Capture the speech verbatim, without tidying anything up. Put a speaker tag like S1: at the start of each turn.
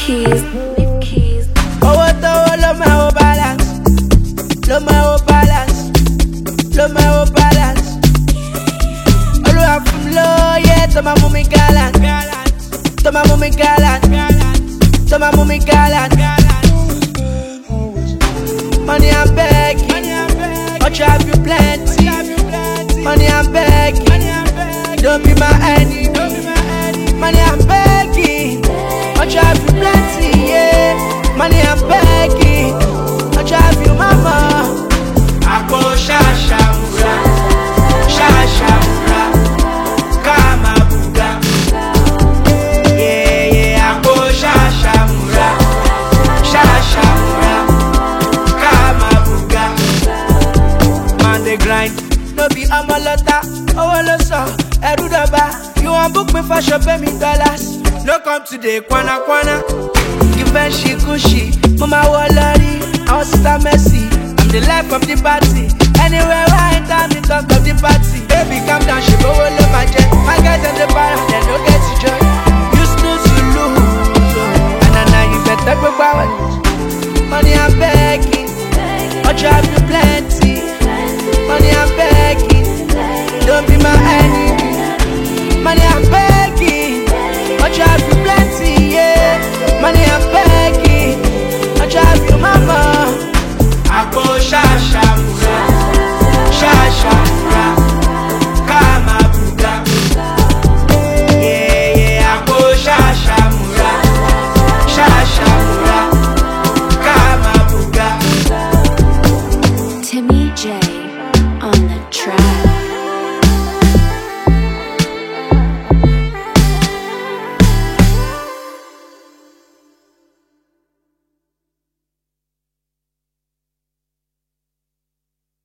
S1: keys, leaf keys.
S2: Oh, what the whole of my whole balance. Love my whole balance. Love my whole balance. All the way from low, yeah, to my mommy gallant. To my mommy gallant. To my mommy gallant. Money I'm begging. I'll drive you plenty. Money I'm begging. Don't be my enemy. Money I'm begging. I'll drive you plenty, yeah. Money I'm begging. I'll drive you mama. I go shasha mura. Shasha mura. Kama buga. Yeah, yeah, I go shasha mura. Shasha mura. Kama buga. Man they grind. No be amalota. Oh, lo so. Erudaba. You want book me for shop, pay me dollars. No come today, kwana kwana. Give me she cushy. Mama walari, our sister Messi. I'm the life of the party. Anywhere I enter, me talk